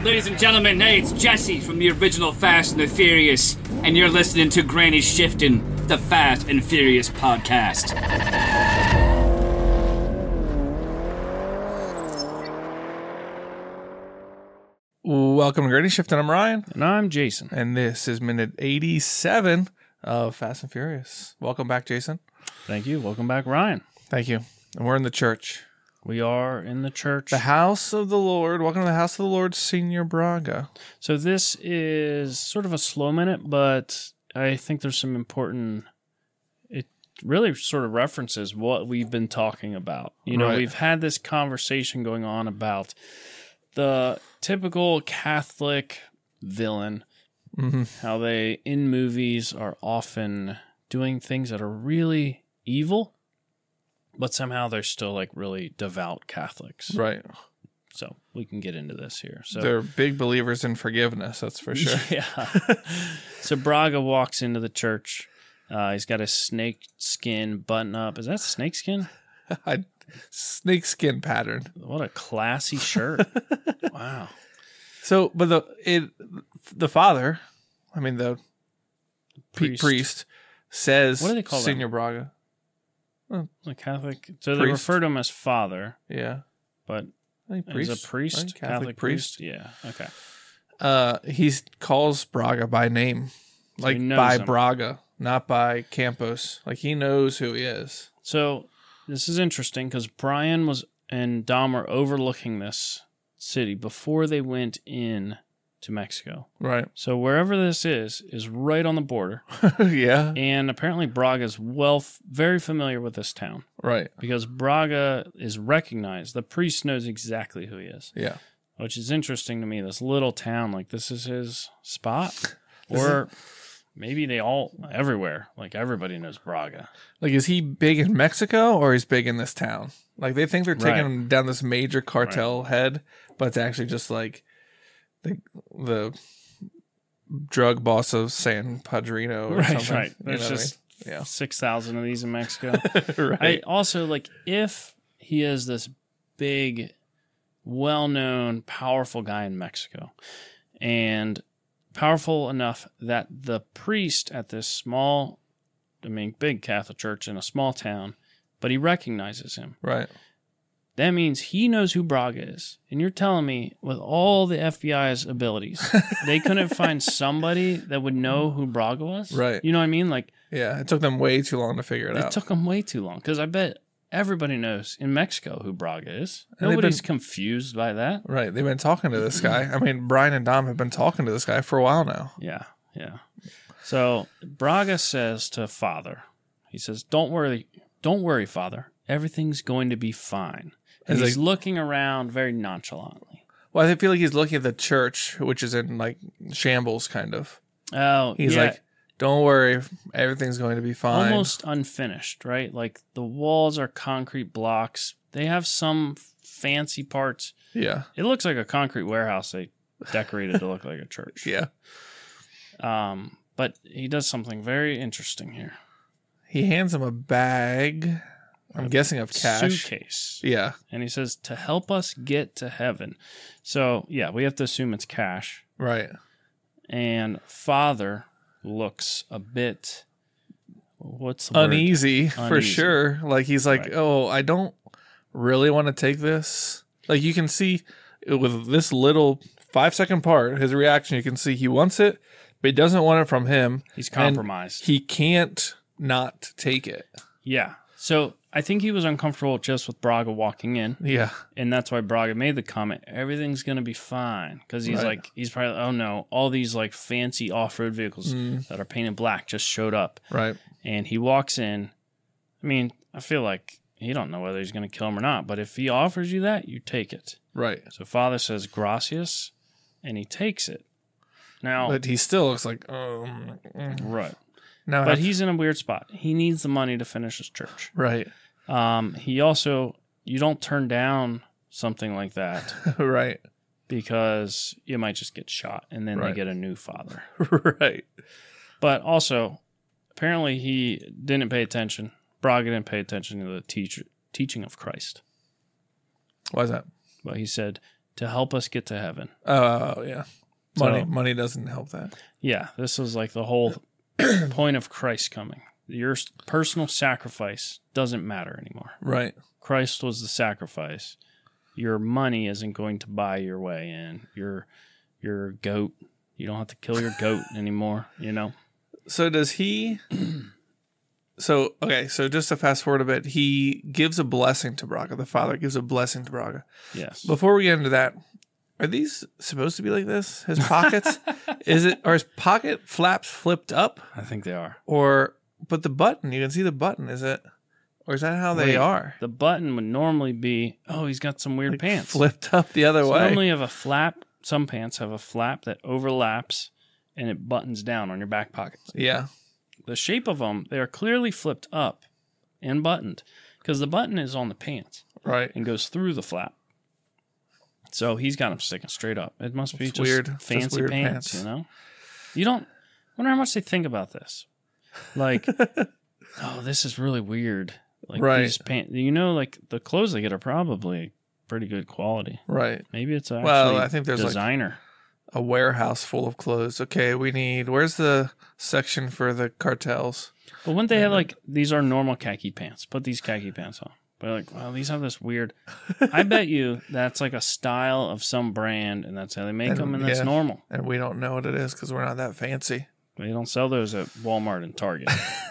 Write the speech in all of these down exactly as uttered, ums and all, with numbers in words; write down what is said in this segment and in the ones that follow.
Ladies and gentlemen, hey, it's Jesse from the original Fast and the Furious, and you're listening to Granny Shifting, the Fast and Furious podcast. Welcome to Granny Shifting. I'm Ryan. And I'm Jason. And this is minute eighty-seven of Fast and Furious. Welcome back, Jason. Thank you. Welcome back, Ryan. Thank you. And we're in the church. We are in the church. The house of the Lord. Welcome to the house of the Lord, Senior Braga. So this is sort of a slow minute, but I think there's some important, it really sort of references what we've been talking about. You know, Right. We've had this conversation going on about the typical Catholic villain, Mm-hmm. how they, in movies, are often doing things that are really evil, but somehow they're still like really devout Catholics. Right. So we can get into this here. So They're big believers in forgiveness, that's for sure. Yeah. So Braga walks into the church. Uh, he's got a snake skin button up. Is that snake skin? I, snake skin pattern. What a classy shirt. Wow. So, but the it the father, I mean the Priest. priest, priest says, What do they call that? Senior Braga? The Catholic. So they Priest. refer to him as father, Yeah. but I think as priest. a priest, I think Catholic, priest. Yeah. Okay. Uh, he calls Braga by name, So like he knows by him. Braga, not by Campos. Like he knows who he is. So this is interesting because Brian was and Dom are overlooking this city before they went in to Mexico. Right. So wherever this is, is right on the border. Yeah. And apparently Braga is well, f- very familiar with this town Right. because Braga is recognized. The priest knows exactly who he is, Yeah. which is interesting to me. This little town, like this is his spot, or maybe they all everywhere, like everybody knows Braga. Like, is he big in Mexico or he's big in this town? Like, they think they're taking Right. him down this major cartel head, but it's actually just like the the drug boss of San Padrino or Right, something. right. You There's know what I just mean? Yeah. six thousand of these in Mexico. Right. I also like if he is this big, well-known, powerful guy in Mexico, and powerful enough that the priest at this small, I mean, big Catholic church in a small town, but he recognizes him. Right. That means he knows who Braga is. And you're telling me, with all the F B I's abilities, they couldn't find somebody that would know who Braga was? Right. You know what I mean? Like, Yeah. It took them way too long to figure it, it out. took them way too long. Because I bet everybody knows in Mexico who Braga is. And they've Nobody's been- confused by that. Right. They've been talking to this guy. I mean, Brian and Dom have been talking to this guy for a while now. Yeah, yeah. So Braga says to Father, he says, "Don't worry, don't worry, Father. Everything's going to be fine." And It's he's like- looking around very nonchalantly. Well, I feel like he's looking at the church, which is in like shambles, kind of. Oh, He's yeah, like, "Don't worry, everything's going to be fine." almost unfinished, right? Like the walls are concrete blocks. They have some fancy parts. Yeah. It looks like a concrete warehouse they decorated to look like a church. Yeah. Um, but he does something very interesting here. He hands him a bag. I'm guessing of cash. Suitcase. Yeah. And he says, to help us get to heaven. So, yeah, we have to assume it's cash. Right. And Father looks a bit, what's the word? Uneasy, for Uneasy. sure. Like he's like, Right. "Oh, I don't really want to take this." Like you can see with this little five second part, his reaction, you can see he wants it, but he doesn't want it from him. He's and compromised. He can't not take it. Yeah. So I think he was uncomfortable just with Braga walking in. Yeah. And that's why Braga made the comment, everything's going to be fine. Because he's Right. like, he's probably, oh no, all these like fancy off-road vehicles Mm. that are painted black just showed up. Right. And he walks in. I mean, I feel like he don't know whether he's going to kill him or not. But if he offers you that, you take it. Right. So Father says, gracias, and he takes it. Now, But he still looks like, um, mm. right. now. But he's in a weird spot. He needs the money to finish his church. right. Um, he also, you don't turn down something like that right. because you might just get shot and then Right. they get a new father. right. But also, apparently he didn't pay attention. Braga didn't pay attention to the teach, teaching of Christ. Why is that? But he said, to help us get to heaven. Oh, yeah. Money So- money doesn't help that. Yeah, this is like the whole point of Christ coming. Your s- personal sacrifice doesn't matter anymore. Right. Christ was the sacrifice. Your money isn't going to buy your way in. Your your goat, you don't have to kill your goat anymore, you know? So does he So okay, so just to fast forward a bit, he gives a blessing to Braga. The father gives a blessing to Braga. Yes. Before we get into that, are these supposed to be like this? His pockets? Is it are his pocket flaps flipped up? I think they are. Or but the button, you can see the button, is it? Or is that how they Wait, are? The button would normally be, oh, he's got some weird pants. Flipped up the other So way. normally you have a flap. Some pants have a flap that overlaps and it buttons down on your back pockets. Yeah. The shape of them, they are clearly flipped up and buttoned because the button is on the pants Right. and goes through the flap. So he's got them sticking straight up. It must be It's just weird. Just fancy weird pants, pants. you know? You don't wonder how much they think about this. Like, oh, this is really weird. Like Right. these pants, you know, like the clothes they get are probably pretty good quality. Right. Maybe it's actually Well, I think there's like designer. a warehouse full of clothes. Okay, we need where's the section for the cartels? But wouldn't they have like, these are normal khaki pants. Put these khaki pants on. But like, wow, these have this weird. I bet you that's like a style of some brand, and that's how they make And, them, and that's yeah. normal. And we don't know what it is because we're not that fancy. They don't sell those at Walmart and Target.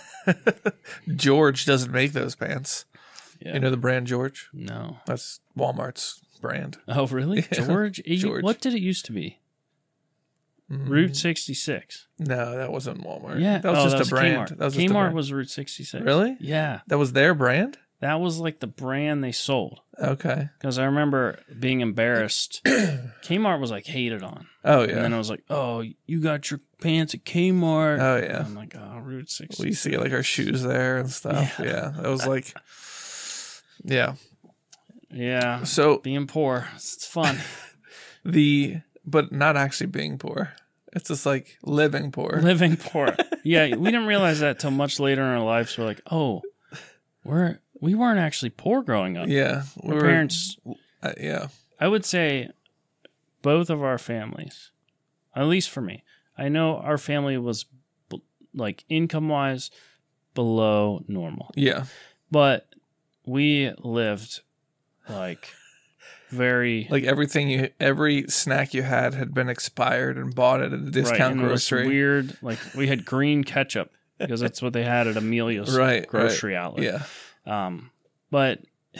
George doesn't make those pants. Yeah. You know the brand George? No. That's Walmart's brand. Oh, really? Yeah. George? It- George. What did it used to be? Mm, Route sixty-six. No, that wasn't Walmart. Yeah. that was oh, just that was a brand. Kmart. That was just a Kmart brand. was Route sixty-six. Really? Yeah. That was their brand? That was like the brand they sold. Okay. Because I remember being embarrassed. Kmart was like hated on. Oh And then yeah. I was like, oh, you got your pants at Kmart. Oh yeah. I'm like, oh, Route sixty-six. We used to get like our shoes there and stuff. Yeah. Yeah. That was like Yeah. Yeah. So Being poor. It's fun. the but not actually being poor. It's just like living poor. Living poor. Yeah, we didn't realize that till much later in our lives. We're like, oh, we're we weren't actually poor growing up. Yeah. Our we were- parents, uh, yeah. I would say, both of our families, at least for me, I know our family was b- like income wise below normal, Yeah. but we lived like very Like everything you every snack you had had been expired and bought at a right, discount and it was grocery. weird. Like we had green ketchup because that's what they had at Amelia's Right, grocery outlet. Yeah. Um, but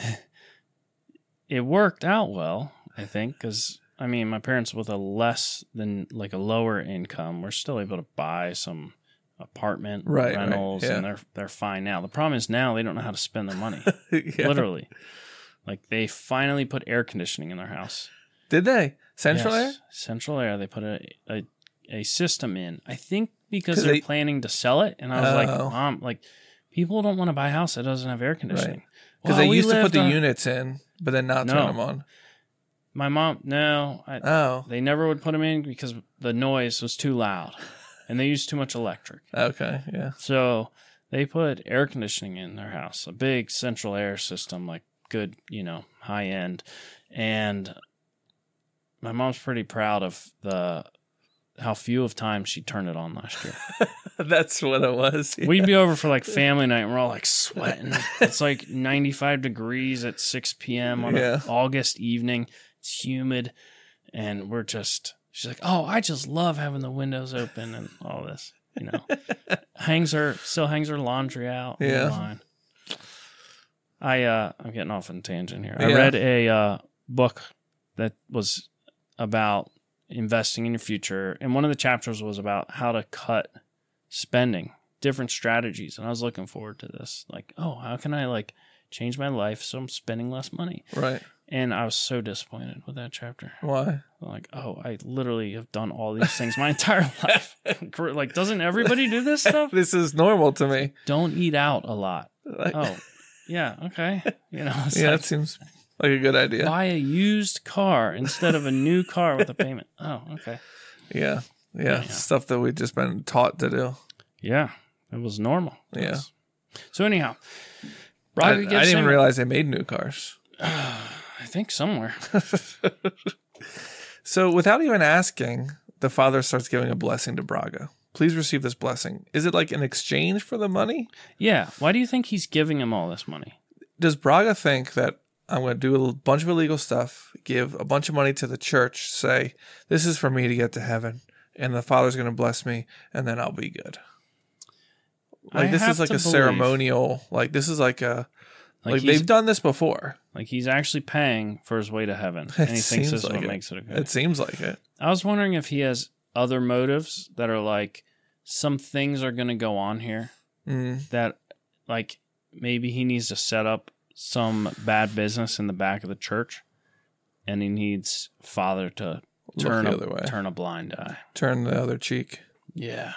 it worked out well, I think, because I mean, my parents with a less than like a lower income were still able to buy some apartment Right, right, rentals, yeah. and they're they're fine now. The problem is now they don't know how to spend their money. Yeah. Literally, like they finally put air conditioning in their house. Did they? Central Yes, Air? Central Air. They put a, a a system in. I think because 'Cause they're they- planning to sell it, and I was like, Oh. Mom, like people don't want to buy a house that doesn't have air conditioning. Because Well, they we used to put lived the on- units in, but then not No. turn them on. My mom, no, I, Oh. they never would put them in because the noise was too loud, and they used too much electric. Okay. Yeah. So they put air conditioning in their house, a big central air system, like good, you know, high end. And my mom's pretty proud of the how few of times she turned it on last year. That's what it was. We'd be over for like family night, and we're all like sweating. It's like ninety-five degrees at six p.m. on Yeah. an August evening. It's humid, and we're just. She's like, "Oh, I just love having the windows open and all this." You know, hangs her still hangs her laundry out. Yeah. online. I uh, I'm getting off on a tangent here. I Yeah. read a uh, book that was about investing in your future, and one of the chapters was about how to cut spending, different strategies, and I was looking forward to this. Like, oh, how can I like change my life so I'm spending less money? Right. And I was so disappointed with that chapter. Why? I'm like, oh, I literally have done all these things my entire life. Like, doesn't everybody do this stuff? This is normal to me. Don't eat out a lot. Like, Oh, yeah, okay. You know, it's yeah, like, that seems like a good idea. buy a used car instead of a new car with a payment. Oh, okay. Yeah. yeah. Yeah. Stuff that we've just been taught to do. Yeah, it was normal. to Yeah. us. So anyhow, I, Braga I gives didn't even him- realize they made new cars. I think somewhere. So without even asking, the father starts giving a blessing to Braga. Please receive this blessing. Is it like an exchange for the money? Yeah. Why do you think he's giving him all this money? Does Braga think that I'm going to do a bunch of illegal stuff, give a bunch of money to the church, say, this is for me to get to heaven, and the father's going to bless me, and then I'll be good? Like, I this have is like to a believe- ceremonial, like, this is like a, Like, like, he's, they've done this before. like he's actually paying for his way to heaven. And he It thinks seems this is like what it. makes it okay. It seems like it. I was wondering if he has other motives that are like, some things are going to go on here Mm. that, like, maybe he needs to set up some bad business in the back of the church, and he needs father to Look turn the a, other way. turn a blind eye. Turn the other cheek. Yeah.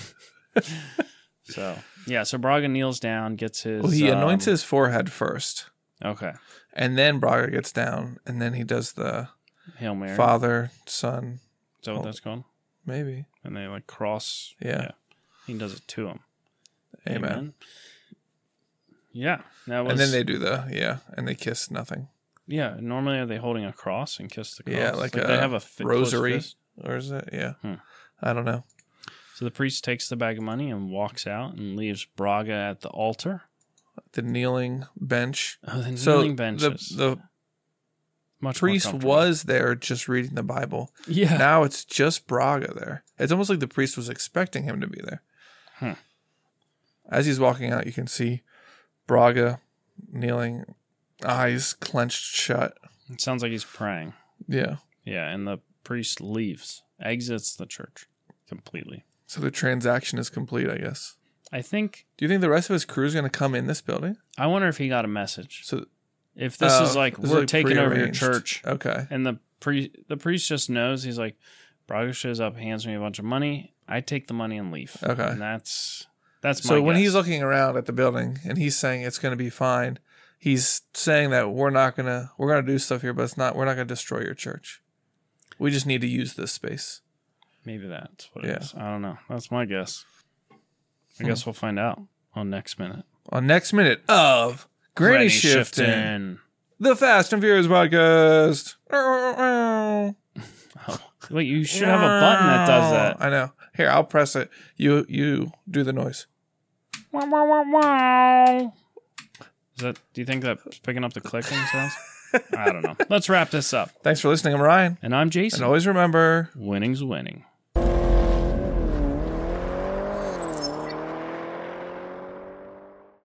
so yeah, so Braga kneels down, gets his. Well, he anoints um, his forehead first, Okay, and then Braga gets down, and then he does the Hail Mary. Father, Son, Is that what that's called? maybe. And they like cross. Yeah. He does it to him. Amen. Yeah, that was. And then they do the, yeah, and they kiss nothing. Yeah, normally are they holding a cross and kiss the cross? Yeah, like they a have a fi- closed rosary. fist? Or is it? Yeah. Hmm. I don't know. So the priest takes the bag of money and walks out and leaves Braga at the altar. The kneeling bench. Oh, the So kneeling the, benches. the Much more priest comfortable. was there just reading the Bible. Yeah. Now it's just Braga there. It's almost like the priest was expecting him to be there. Hmm. As he's walking out, you can see Braga kneeling, eyes clenched shut. It sounds like he's praying. Yeah. Yeah, and the priest leaves, exits the church completely. So the transaction is complete, I guess. I think. Do you think the rest of his crew is going to come in this building? I wonder if he got a message. So If this Oh, is like this is we're like taking over your prearranged. church, Okay. and the pre the priest just knows, he's like, Braga shows up, hands me a bunch of money. I take the money and leave. Okay. And that's that's my So when guess. he's looking around at the building and he's saying it's going to be fine, he's saying that we're not going to we're going to do stuff here, but it's not we're not going to destroy your church. We just need to use this space. Maybe that's what Yeah. it is. I don't know. That's my guess. I Hmm. guess we'll find out on next minute. On next minute of Granny, Granny Shifting, Shifting. the Fast and Furious podcast. Oh, wait, you should have a button that does that. I know. Here, I'll press it. You you do the noise. Wow, wow, wow, wow. Is that? Do you think that's picking up the clicking sounds? I don't know. Let's wrap this up. Thanks for listening. I'm Ryan. And I'm Jason. And always remember, Winning's winning.